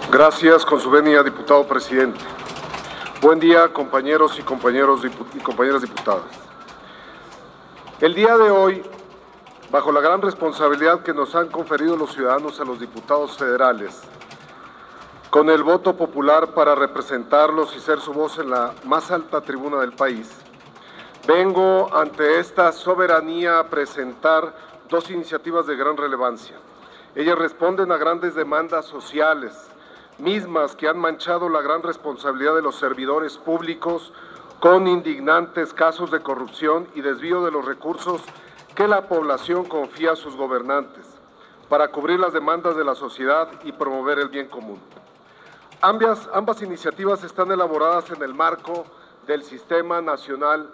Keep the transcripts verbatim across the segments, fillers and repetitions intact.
Gracias, con su venia, diputado presidente. Buen día, compañeros y, compañeros y compañeras diputadas. El día de hoy, bajo la gran responsabilidad que nos han conferido los ciudadanos a los diputados federales, con el voto popular para representarlos y ser su voz en la más alta tribuna del país, vengo ante esta soberanía a presentar dos iniciativas de gran relevancia. Ellas responden a grandes demandas sociales, mismas que han manchado la gran responsabilidad de los servidores públicos con indignantes casos de corrupción y desvío de los recursos que la población confía a sus gobernantes para cubrir las demandas de la sociedad y promover el bien común. Ambas, ambas iniciativas están elaboradas en el marco del Sistema Nacional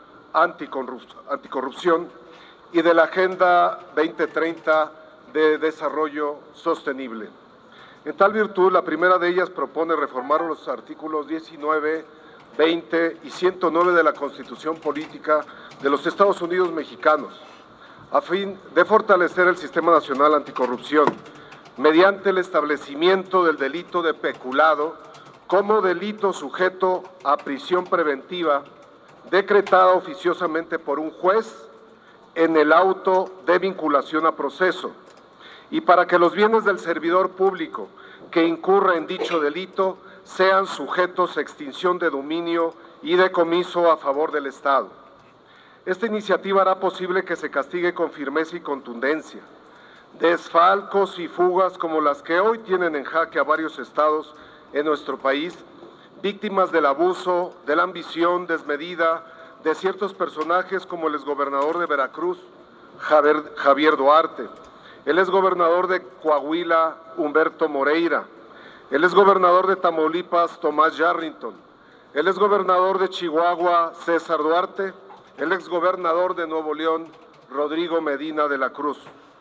Anticorrupción y de la Agenda veinte treinta de Desarrollo Sostenible. En tal virtud, la primera de ellas propone reformar los artículos diecinueve, veinte y ciento nueve de la Constitución Política de los Estados Unidos Mexicanos, a fin de fortalecer el Sistema Nacional Anticorrupción, mediante el establecimiento del delito de peculado como delito sujeto a prisión preventiva, decretada oficiosamente por un juez en el auto de vinculación a proceso, y para que los bienes del servidor público que incurra en dicho delito sean sujetos a extinción de dominio y decomiso a favor del Estado. Esta iniciativa hará posible que se castigue con firmeza y contundencia desfalcos y fugas como las que hoy tienen en jaque a varios estados en nuestro país, víctimas del abuso, de la ambición desmedida de ciertos personajes como el exgobernador de Veracruz, Javier, Javier Duarte, el exgobernador de Coahuila, Humberto Moreira, el exgobernador de Tamaulipas, Tomás Yarrington, el exgobernador de Chihuahua, César Duarte, el exgobernador de Nuevo León, Rodrigo Medina de la Cruz.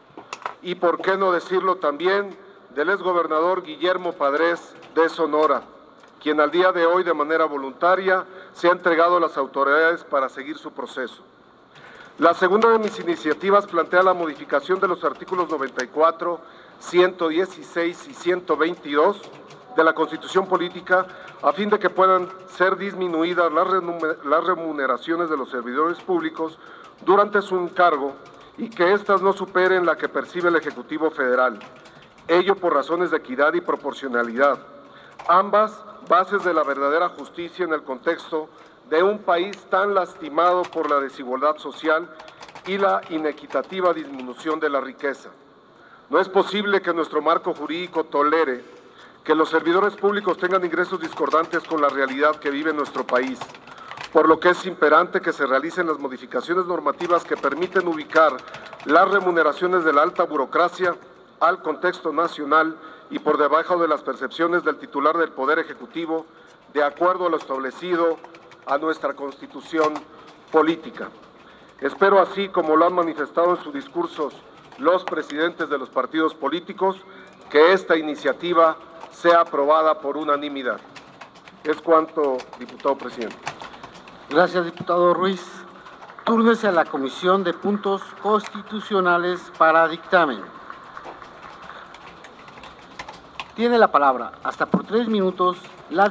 Y por qué no decirlo también del exgobernador Guillermo Padres de Sonora, quien al día de hoy de manera voluntaria se ha entregado a las autoridades para seguir su proceso. La segunda de mis iniciativas plantea la modificación de los artículos noventa y cuatro, ciento dieciséis y ciento veintidós de la Constitución Política a fin de que puedan ser disminuidas las remuneraciones de los servidores públicos durante su encargo y que éstas no superen la que percibe el Ejecutivo Federal, ello por razones de equidad y proporcionalidad, ambas bases de la verdadera justicia en el contexto de un país tan lastimado por la desigualdad social y la inequitativa disminución de la riqueza. No es posible que nuestro marco jurídico tolere que los servidores públicos tengan ingresos discordantes con la realidad que vive nuestro país, por lo que es imperante que se realicen las modificaciones normativas que permiten ubicar las remuneraciones de la alta burocracia al contexto nacional y por debajo de las percepciones del titular del Poder Ejecutivo, de acuerdo a lo establecido a nuestra Constitución Política. Espero, así como lo han manifestado en sus discursos los presidentes de los partidos políticos, que esta iniciativa sea aprobada por unanimidad. Es cuanto, diputado presidente. Gracias, diputado Ruiz. Túrnese a la Comisión de Puntos Constitucionales para dictamen. Tiene la palabra, hasta por tres minutos, la